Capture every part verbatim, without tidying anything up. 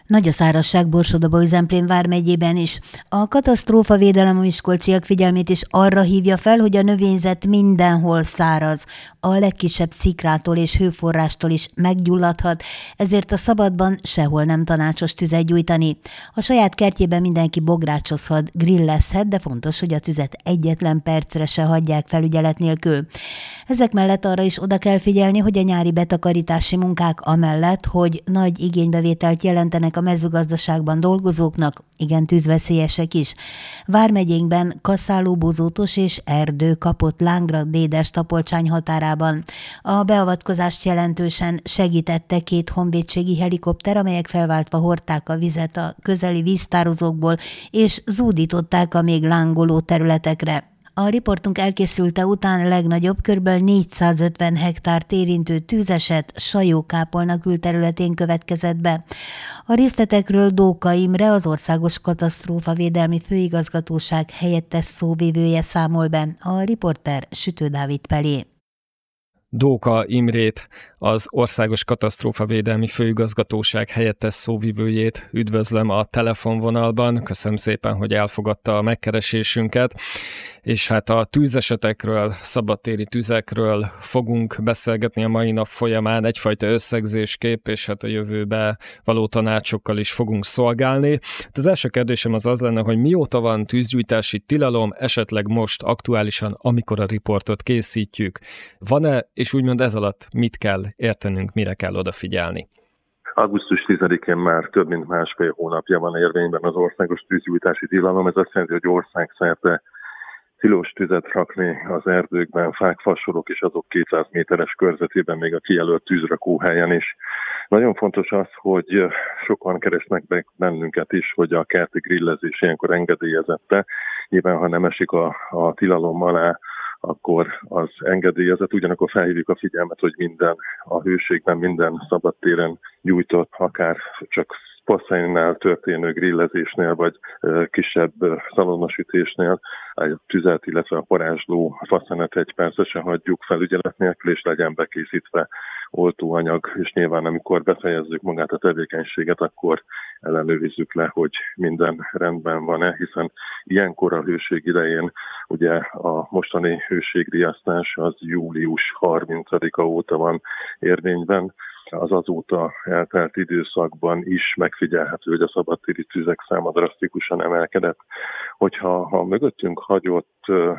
Nagy a szárazság Borsod-Abaúj-Zemplén vármegyében is. A katasztrófavédelem a miskolciak figyelmét is arra hívja fel, hogy a növényzet mindenhol száraz. A legkisebb szikrától és hőforrástól is meggyulladhat, ezért a szabadban sehol nem tanácsos tüzet gyújtani. A saját kertjében mindenki bográcsozhat, grillezhet, de fontos, hogy a tüzet egyetlen percre se hagyják felügyelet nélkül. Ezek mellett arra is oda kell figyelni, hogy a nyári betakarítási munkák amellett, hogy nagy igénybevételt jelentenek a mezőgazdaságban dolgozóknak, igen tűzveszélyesek is. Vármegyénkben Kaszáló, Bozótos és Erdő kapott lángra Dédes-Tapolcsány határában. A beavatkozást jelentősen segítette két honvédségi helikopter, amelyek felváltva hordták a vizet a közeli víztározókból, és zúdították a még lángoló területekre. A riportunk elkészülte után legnagyobb kb. négyszázötven hektárt érintő tűzeset Sajó-Kápolna külterületén következett be. A részletekről Dóka Imre, az Országos Katasztrófavédelmi Főigazgatóság helyettes szóvivője számol be, a riporter Sütő Dávid Pelé. Dóka Imrét, az Országos Katasztrófavédelmi Főigazgatóság helyettes szóvivőjét üdvözlöm a telefonvonalban. Köszönöm szépen, hogy elfogadta a megkeresésünket. És hát a tűzesetekről, szabadtéri tüzekről fogunk beszélgetni a mai nap folyamán, egyfajta összegzésképp, és hát a jövőbe való tanácsokkal is fogunk szolgálni. Hát az első kérdésem az az lenne, hogy mióta van tűzgyújtási tilalom, esetleg most aktuálisan, amikor a riportot készítjük. Van-e, és úgymond ez alatt mit kell értenünk, mire kell odafigyelni? augusztus tizedikén már több mint másfél hónapja van érvényben az országos tűzgyújtási tilalom. Ez azt jelenti, hogy országszerte tilos tüzet rakni az erdőkben, fák, fasorok és azok kétszáz méteres körzetében, még a kijelölt tűzrakóhelyen is. Nagyon fontos az, hogy sokan keresnek be bennünket is, hogy a kerti grillezés ilyenkor engedélyezette. Nyilván, ha nem esik a, a tilalom alá, akkor az engedélyezett, ugyanakkor felhívjuk a figyelmet, hogy minden a hőségben, minden szabadtéren gyújtott, akár csak passzegnál történő grillezésnél, vagy kisebb szalonnasütésnél a tüzet, illetve a parázsló faszenet egy percre se hagyjuk felügyelet nélkül, és legyen bekészítve oltóanyag, és nyilván amikor befejezzük magát a tevékenységet, akkor ellenőrizzük le, hogy minden rendben van-e, hiszen ilyenkor a hőség idején, ugye a mostani hőségriasztás az július harmincadika óta van érvényben, az azóta eltelt időszakban is megfigyelhető, hogy a szabadtéri tüzek száma drasztikusan emelkedett. Hogyha ha mögöttünk hagyott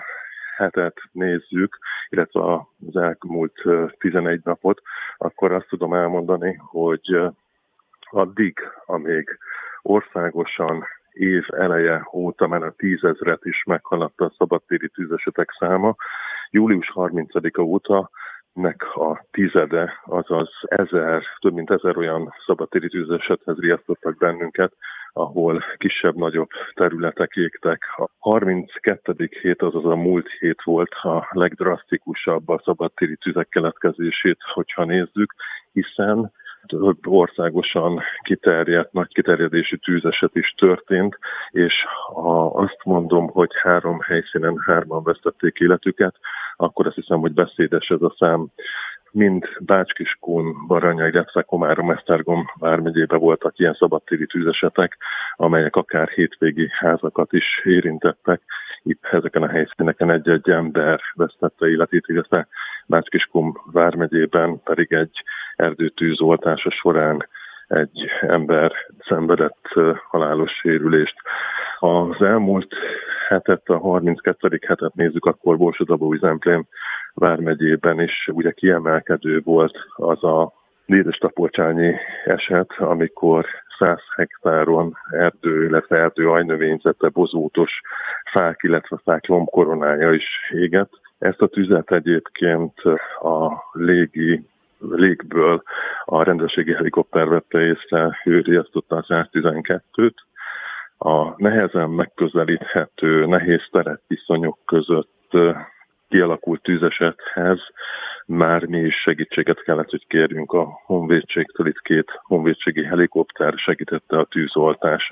hetet nézzük, illetve az elmúlt tizenegy napot, akkor azt tudom elmondani, hogy addig, amíg országosan év eleje óta már a tízezret is meghaladta a szabadtéri tűzesetek száma, július harmincadika óta nek a tizede, azaz ezer, több mint ezer olyan szabadtéri tűzesethez riasztottak bennünket, ahol kisebb-nagyobb területek égtek. A harminckettedik hét, azaz a múlt hét volt a legdrasztikusabb a szabadtéri tüzek keletkezését, hogyha nézzük, hiszen több országosan kiterjedt, nagy kiterjedésű tűzeset is történt, és ha azt mondom, hogy három helyszínen hárman vesztették életüket, akkor azt hiszem, hogy beszédes ez a szám. Mind Bács-Kiskun, Baranya, illetve Komárom-Esztergom vármegyében voltak ilyen szabadtéri tűzesetek, amelyek akár hétvégi házakat is érintettek. Itt ezeken a helyszíneken egy-egy ember vesztette életét, illetve Bács-Kiskun vármegyében pedig egy erdőtűz oltása során egy ember szenvedett halálos sérülést. Az elmúlt hetet, a harminckettedik hetet nézzük, akkor Borsod-Abaúj-Zemplén vármegyében is ugye kiemelkedő volt az a Dédes-Tapolcsányi eset, amikor száz hektáron erdő, illetve erdő ajnövényzete, bozótos fák, illetve fák lombkoronája is égett. Ezt a tüzet egyébként a légi légből a rendőrségi helikopter vette észre, ő riasztotta a száztizenkettőt. A nehezen megközelíthető, nehéz terepviszonyok között kialakult tűzesethez már mi is segítséget kellett, hogy kérjünk a honvédségtől. Itt két honvédségi helikopter segítette a tűzoltását.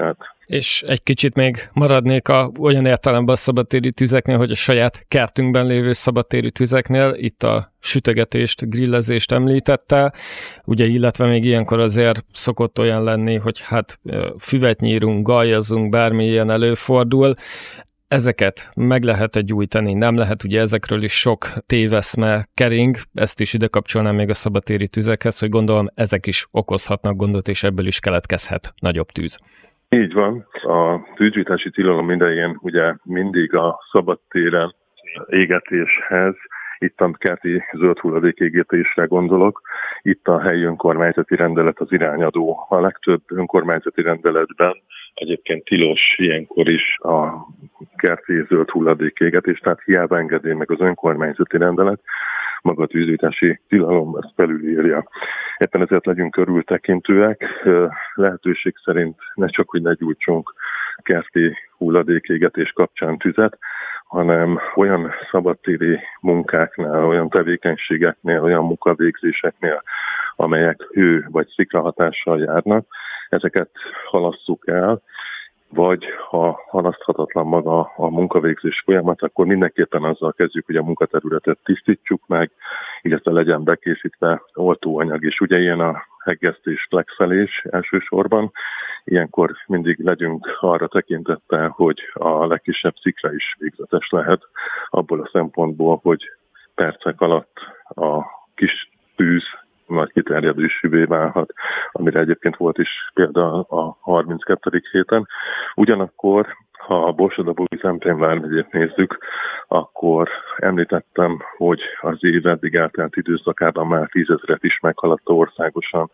És egy kicsit még maradnék a, olyan értelemben a szabadtéri tüzeknél, hogy a saját kertünkben lévő szabadtéri tüzeknél itt a sütögetést, grillezést említette, ugye illetve még ilyenkor azért szokott olyan lenni, hogy hát füvet nyírunk, galjazunk, bármi ilyen előfordul. Ezeket meg lehet-e gyújtani, nem lehet, ugye ezekről is sok téveszme kering, ezt is ide kapcsolnám még a szabadtéri tüzekhez, hogy gondolom ezek is okozhatnak gondot, és ebből is keletkezhet nagyobb tűz. Így van. A tűzgyújtási tilalom idején ugye mindig a szabadtéren égetéshez, itt a kerti zöld hulladék égetésre gondolok, itt a helyi önkormányzati rendelet az irányadó. A legtöbb önkormányzati rendeletben egyébként tilos ilyenkor is a kerti zöld hulladék égetés, tehát hiába engedély meg az önkormányzati rendelet, maga a tűzgyújtási tilalom ezt felülírja. Éppen ezért legyünk körültekintőek, lehetőség szerint ne csak, hogy ne gyújtsunk kerti hulladékégetés kapcsán tüzet, hanem olyan szabadtéri munkáknál, olyan tevékenységeknél, olyan munkavégzéseknél, amelyek hő vagy sziklahatással járnak, ezeket halasszuk el, vagy ha halaszthatatlan maga a munkavégzés folyamat, akkor mindenképpen azzal kezdjük, hogy a munkaterületet tisztítsuk meg, illetve legyen bekészítve oltóanyag, és ugye ilyen a heggesztés, flexelés elsősorban. Ilyenkor mindig legyünk arra tekintettel, hogy a legkisebb szikra is végzetes lehet, abból a szempontból, hogy percek alatt a kis tűz nagy kiterjedésűvé válhat, amire egyébként volt is példa a harminckettedik héten. Ugyanakkor, ha a Borsod-Abaúj Zemplén vármegyét nézzük, akkor említettem, hogy az év eddig eltelt időszakában már tízezret is meghaladta országosan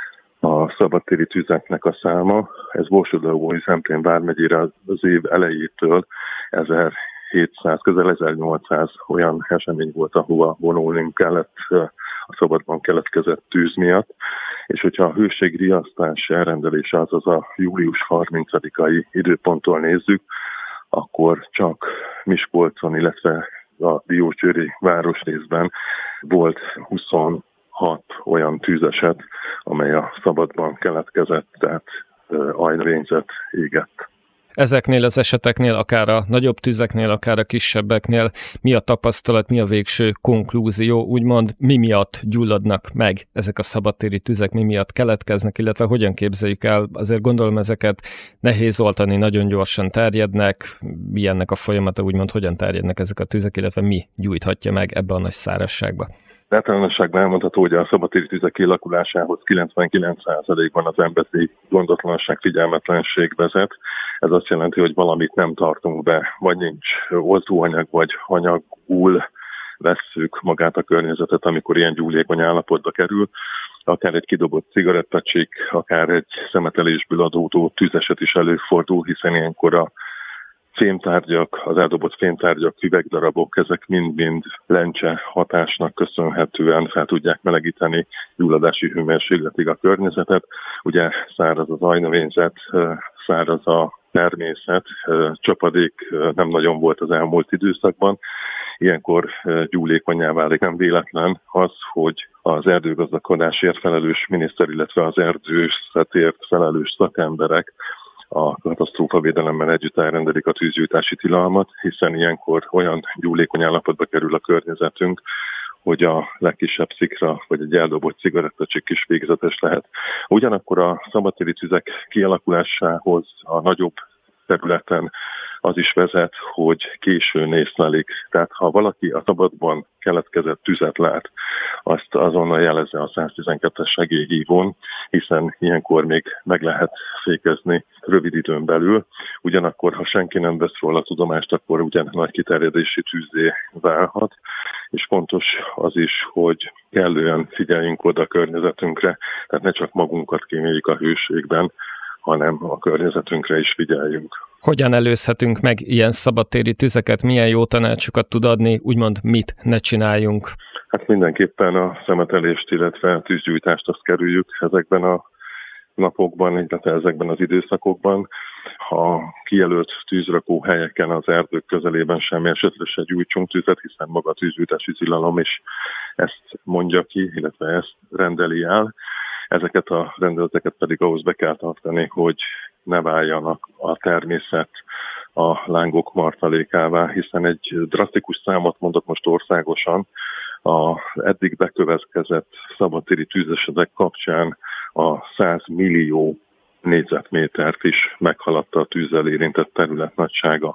a szabadtéri tüzeknek a száma. Ez Borsod-Abaúj Zemplén vármegyére az év elejétől ezerhétszáz, közel ezernyolcszáz olyan esemény volt, ahova vonulnunk kellett a szabadban keletkezett tűz miatt, és hogyha a hőségriasztás elrendelése, azaz a július harmincadikai időponttól nézzük, akkor csak Miskolcon, illetve a diósgyőri városrészben volt huszonhat olyan tűzeset, amely a szabadban keletkezett, tehát ajnövényzet égett. Ezeknél az eseteknél, akár a nagyobb tüzeknél, akár a kisebbeknél mi a tapasztalat, mi a végső konklúzió, úgymond mi miatt gyulladnak meg ezek a szabadtéri tüzek, mi miatt keletkeznek, illetve hogyan képzeljük el, azért gondolom ezeket nehéz oltani, nagyon gyorsan terjednek, mi ennek a folyamata, úgymond hogyan terjednek ezek a tüzek, illetve mi gyújthatja meg ebbe a nagy szárazságba. Általánosságban elmondható, hogy a szabadtéri tüzek kialakulásához kilencvenkilenc százalékban az emberi gondotlanság, figyelmetlenség vezet. Ez azt jelenti, hogy valamit nem tartunk be, vagy nincs oltóanyag, vagy anyagul vesszük magát a környezetet, amikor ilyen gyúlékony állapotba kerül. Akár egy kidobott cigarettacsik, akár egy szemetelésből adódó tüzeset is előfordul, hiszen ilyenkor a fémtárgyak, az eldobott fémtárgyak, üvegdarabok, ezek mind-mind lencse hatásnak köszönhetően fel tudják melegíteni gyulladási hőmérsékletig a környezetet. Ugye száraz az ajnövényzet, száraz a természet, csapadék nem nagyon volt az elmúlt időszakban. Ilyenkor gyúlékonyá válik. Nem véletlen az, hogy az erdőgazdálkodásért felelős miniszter, illetve az erdészetért felelős szakemberek a katasztrófavédelemmel együtt elrendelik a tűzgyújtási tilalmat, hiszen ilyenkor olyan gyúlékony állapotba kerül a környezetünk, hogy a legkisebb szikra vagy egy eldobott cigarettacsik is végzetes lehet. Ugyanakkor a szabadtéri tüzek kialakulásához a nagyobb területen az is vezet, hogy későn észlelik. Tehát ha valaki a szabadban keletkezett tüzet lát, azt azonnal jelezze a száztizenkettes segélyhívón, hiszen ilyenkor még meg lehet fékezni rövid időn belül. Ugyanakkor, ha senki nem vesz róla tudomást, akkor ugyan nagy kiterjedési tűzzé válhat. És fontos az is, hogy kellően figyeljünk oda a környezetünkre, tehát ne csak magunkat kíméljük a hőségben, hanem a környezetünkre is figyeljünk. Hogyan előzhetünk meg ilyen szabadtéri tüzeket? Milyen jó tanácsokat tud adni? Úgymond mit ne csináljunk? Hát mindenképpen a szemetelést, illetve a tűzgyújtást azt kerüljük ezekben a napokban, illetve ezekben az időszakokban. Ha kijelölt tűzrakó helyeken az erdők közelében semmi esetre se gyújtsunk tüzet, hiszen maga a tűzgyújtási tilalom is ezt mondja ki, illetve ezt rendeli el. Ezeket a rendeleteket pedig ahhoz be kell tartani, hogy ne váljanak a természet a lángok martalékává, hiszen egy drasztikus számot mondok most országosan, a eddig bekövetkezett szabadtéri tűzesetek kapcsán a száz millió négyzetmétert is meghaladta a tűzzel érintett terület nagysága.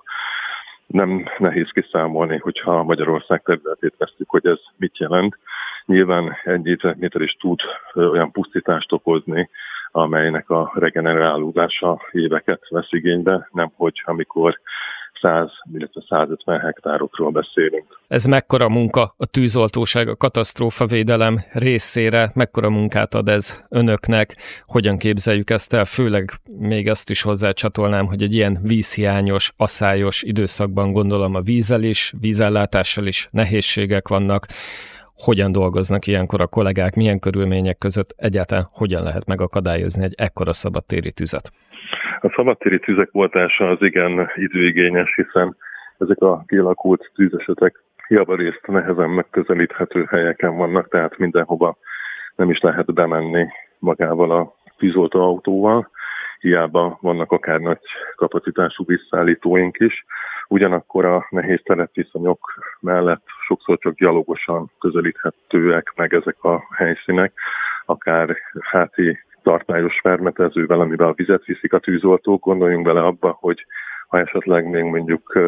Nem nehéz kiszámolni, hogyha Magyarország területét vesztük, hogy ez mit jelent. Nyilván egy négyzetméter is tud olyan pusztítást okozni, amelynek a regenerálódása éveket vesz igénybe, nemhogy amikor száz, illetve százötven hektárokról beszélünk. Ez mekkora munka a tűzoltóság, a katasztrófavédelem részére, mekkora munkát ad ez önöknek, hogyan képzeljük ezt el, főleg még azt is hozzácsatolnám, hogy egy ilyen vízhiányos, aszályos időszakban gondolom a vízzel is, vízellátással is nehézségek vannak. Hogyan dolgoznak ilyenkor a kollégák, milyen körülmények között, egyáltalán hogyan lehet megakadályozni egy ekkora szabadtéri tüzet? A szabadtéri tüzek oltása az igen időigényes, hiszen ezek a kialakult tűzesetek javarészt nehezen megközelíthető helyeken vannak, tehát mindenhova nem is lehet bemenni magával a tűzoltóautóval. Hiába vannak akár nagy kapacitású visszaállítóink is. Ugyanakkor a nehéz terepviszonyok mellett sokszor csak gyalogosan közelíthetőek meg ezek a helyszínek, akár háti tartályos fermetezővel, amivel a vizet viszik a tűzoltók. Gondoljunk bele abba, hogy ha esetleg még mondjuk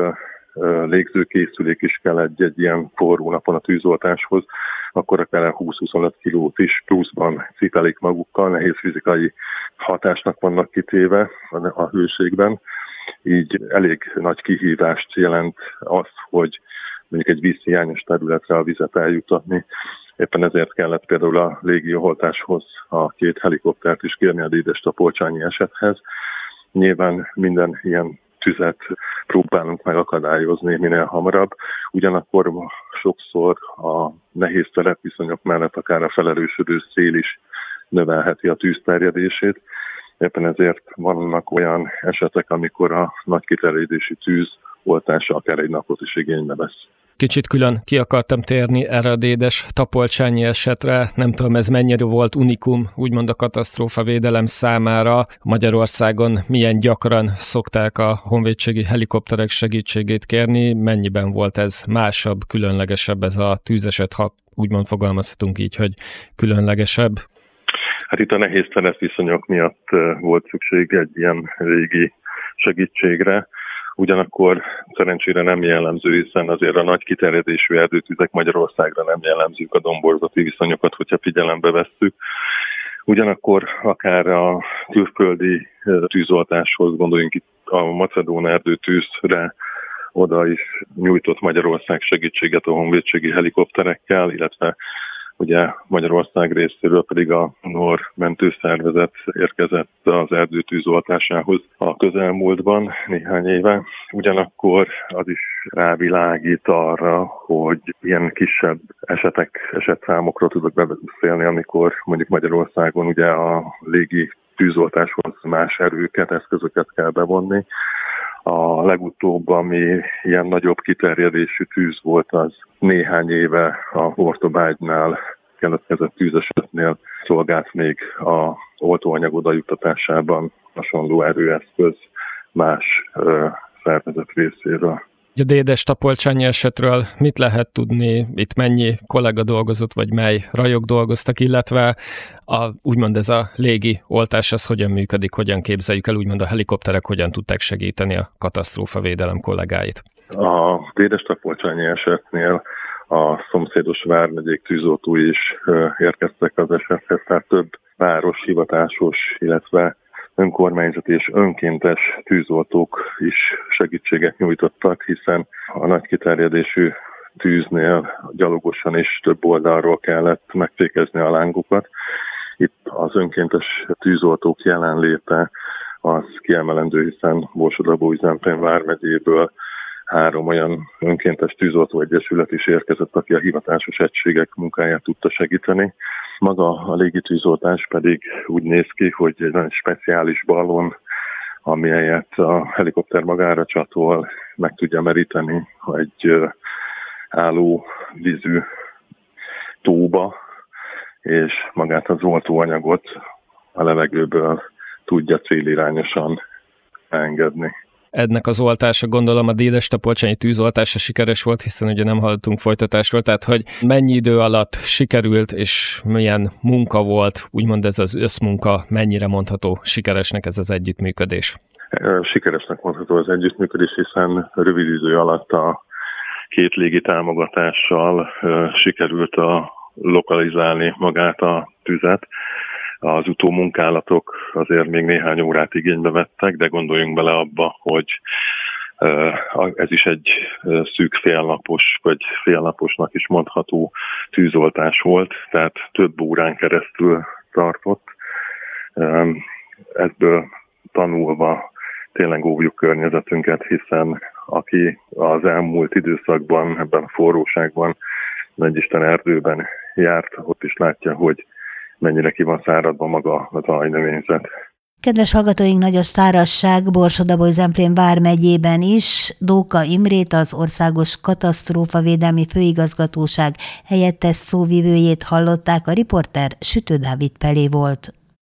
légzőkészülék is kell egy-egy ilyen forró napon a tűzoltáshoz, akkor akár húsz-huszonöt kilót is pluszban cipelik magukkal, nehéz fizikai hatásnak vannak kitéve a hőségben. Így elég nagy kihívást jelent az, hogy mondjuk egy vízhiányos területre a vizet eljutatni. Éppen ezért kellett például a légioltáshoz a két helikoptert is kérni a Dédes-Tapolcsányi esethez. Nyilván minden ilyen tüzet próbálunk megakadályozni minél hamarabb, ugyanakkor sokszor a nehéz terepviszonyok mellett akár a felerősödő szél is növelheti a tűz terjedését. Éppen ezért vannak olyan esetek, amikor a nagy kiterjedésű tűz oltása akár egy napot is igénybe vesz. Kicsit külön ki akartam térni erre a Dédes-Tapolcsányi esetre. Nem tudom, ez mennyire volt unikum, úgymond a katasztrófavédelem számára. Magyarországon milyen gyakran szokták a honvédségi helikopterek segítségét kérni, mennyiben volt ez másabb, különlegesebb ez a tűzeset, ha úgymond fogalmazhatunk így, hogy különlegesebb? Hát itt a nehéz terepviszonyok miatt volt szükség egy ilyen régi segítségre. Ugyanakkor szerencsére nem jellemző, hiszen azért a nagy kiterjedésű erdőtüzek Magyarországra nem jellemzők a domborzati viszonyokat, hogyha figyelembe vesszük. Ugyanakkor akár a külföldi tűzoltáshoz, gondoljunk itt a macedón erdőtűzre, oda is nyújtott Magyarország segítséget a honvédségi helikopterekkel, illetve ugye Magyarország részéről pedig a NOR mentőszervezet érkezett az erdőtűz oltásához a közelmúltban néhány éve. Ugyanakkor az is rávilágít arra, hogy ilyen kisebb esetek, esetszámokról tudok beszélni, amikor mondjuk Magyarországon ugye a légi tűzoltáshoz más erőket, eszközöket kell bevonni. A legutóbb, ami ilyen nagyobb kiterjedésű tűz volt, az néhány éve a Hortobágynál keletkezett tűzesetnél szolgált még a oltóanyag odajuttatásában hasonló erőeszköz más ö, szervezet részéről. A Dédes-Tapolcsányi esetről mit lehet tudni, itt mennyi kollega dolgozott, vagy mely rajok dolgoztak, illetve a, úgymond ez a légi oltás, az hogyan működik, hogyan képzeljük el, úgymond a helikopterek hogyan tudták segíteni a katasztrófavédelem kollégáit? A Dédes-Tapolcsányi esetnél a szomszédos vármegyék tűzoltói is érkeztek az esethez, tehát több város, hivatásos, illetve önkormányzati és önkéntes tűzoltók is segítséget nyújtottak, hiszen a nagy kiterjedésű tűznél gyalogosan is több oldalról kellett megfékezni a lángokat. Itt az önkéntes tűzoltók jelenléte az kiemelendő, hiszen Borsod-Abaúj-Zemplén vármegyéből három olyan önkéntes tűzoltó egyesület is érkezett, aki a hivatásos egységek munkáját tudta segíteni. Maga a légitűzoltás pedig úgy néz ki, hogy egy nagyon speciális ballon, amelyet a helikopter magára csatol, meg tudja meríteni egy álló vízű tóba, és magát az oltóanyagot a levegőből tudja célirányosan engedni. Ennek az oltása, gondolom a dédestapolcsányi tűzoltása sikeres volt, hiszen ugye nem hallottunk folytatásról, tehát hogy mennyi idő alatt sikerült, és milyen munka volt, úgymond ez az összmunka, mennyire mondható sikeresnek ez az együttműködés? Sikeresnek mondható az együttműködés, hiszen rövid idő alatt a két légi támogatással sikerült a lokalizálni magát a tüzet. Az utómunkálatok azért még néhány órát igénybe vettek, de gondoljunk bele abba, hogy ez is egy szűk félnapos, vagy félnaposnak is mondható tűzoltás volt, tehát több órán keresztül tartott. Ebből tanulva tényleg óvjuk környezetünket, hiszen aki az elmúlt időszakban, ebben a forróságban, Nagyisten erdőben járt, ott is látja, hogy mennyire ki van száradva maga az ajnövényzet. Kedves hallgatóink, nagyos szárazság Borsod-Abaúj-Zemplén vármegyében is. Dóka Imrét, az Országos Katasztrófavédelmi Főigazgatóság helyettes szóvivőjét hallották, a riporter Sütő Dávid Pelé volt.